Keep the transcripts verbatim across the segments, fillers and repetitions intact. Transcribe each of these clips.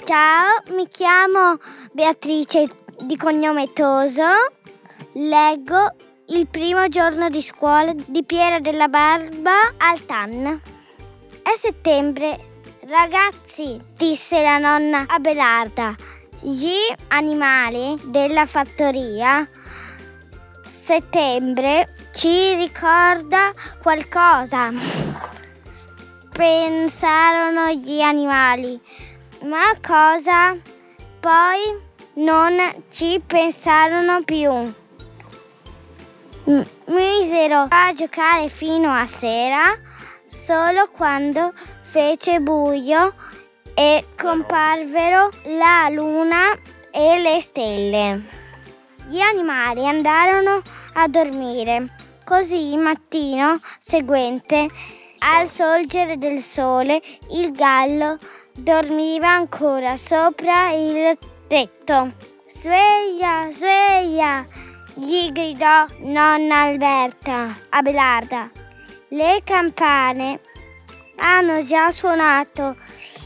Ciao, mi chiamo Beatrice di cognome Toso. Leggo Il primo giorno di scuola di Piera della Barba al T A N. È settembre. Ragazzi, disse la nonna Abelarda, gli animali della fattoria. Settembre ci ricorda qualcosa, pensarono gli animali. Ma cosa? Poi non ci pensarono più. M- misero a giocare fino a sera, solo quando fece buio e comparvero la luna e le stelle. Gli animali andarono a dormire. Così il mattino seguente, al sorgere del sole, il gallo dormiva ancora sopra il tetto. Sveglia, sveglia, gli gridò nonna Alberta Abelarda. Le campane hanno già suonato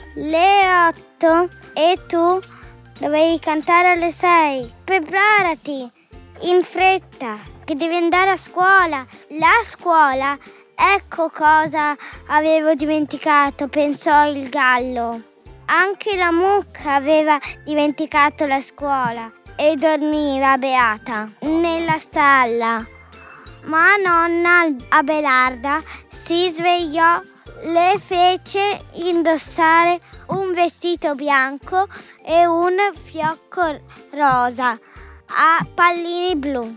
le otto e tu dovevi cantare alle sei. Preparati in fretta che devi andare a scuola. La scuola, ecco cosa avevo dimenticato, pensò il gallo. Anche la mucca aveva dimenticato la scuola e dormiva beata nella stalla. Ma nonna Abelarda si svegliò, le fece indossare un vestito bianco e un fiocco rosa a pallini blu.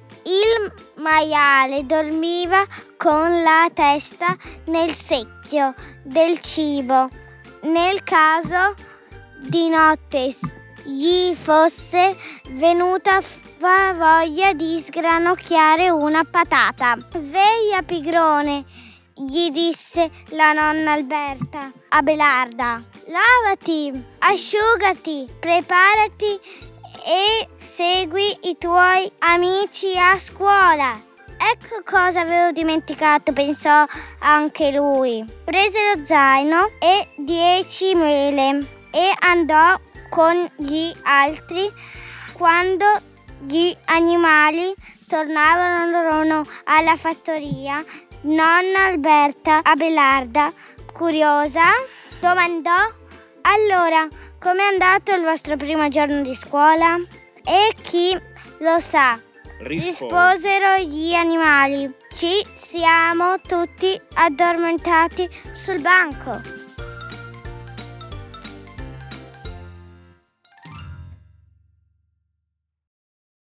Il maiale dormiva con la testa nel secchio del cibo. Nel caso di notte gli fosse venuta voglia di sgranocchiare una patata. Sveglia pigrone, gli disse la nonna Alberta Abelarda. Lavati, asciugati, preparati e segui i tuoi amici a scuola. Ecco cosa avevo dimenticato, pensò anche lui. Prese lo zaino e dieci mele e andò con gli altri. Quando gli animali tornarono alla fattoria, nonna Alberta Abelarda, curiosa, domandò: allora, com'è andato il vostro primo giorno di scuola? E chi lo sa, risposero gli animali, ci siamo tutti addormentati sul banco.